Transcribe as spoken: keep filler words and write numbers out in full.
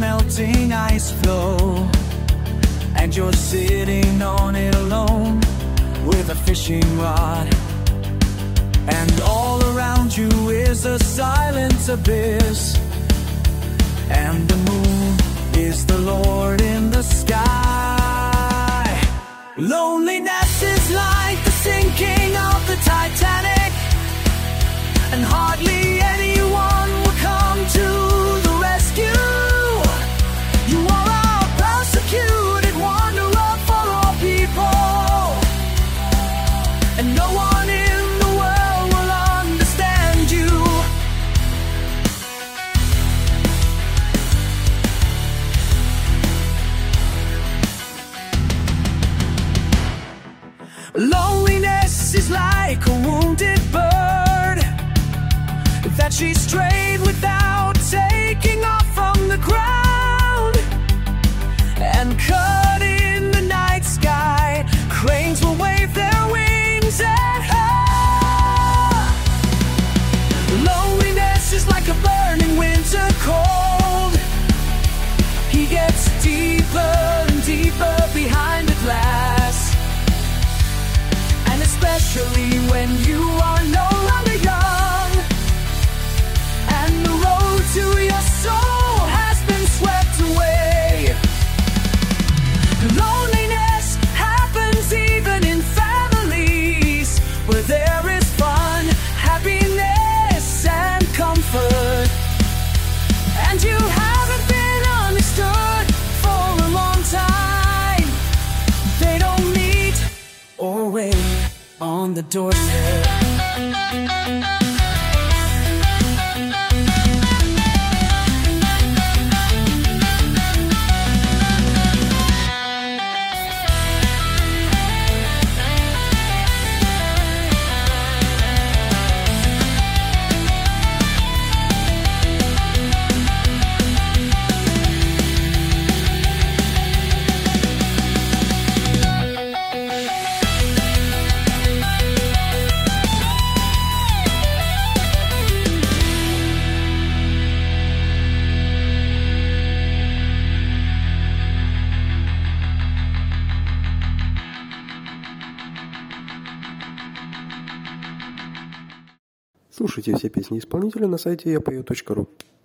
melting ice floe, and you're sitting on it alone with a fishing rod. And all around you is a silent abyss, and the moon is the Lord in the sky. Loneliness is like the sinking of the Titanic, and hardly anyone will come to the rescue. You are a persecuted wanderer for all people, and no one in the world will understand you. Loneliness is like a wounded bird that she strayed without taking off from the ground, and cut in the night sky, cranes will wave their wings at her. Loneliness is like a burning winter cold. He gets deeper and deeper behind the glass, and especially when you are no longer young, and the road to your soul has been swept away. Loneliness happens even in families where there is fun, happiness, and comfort, and you haven't been understood for a long time. They don't meet or wait on the doorstep. Слушайте все песни исполнителя на сайте я пою точка ру.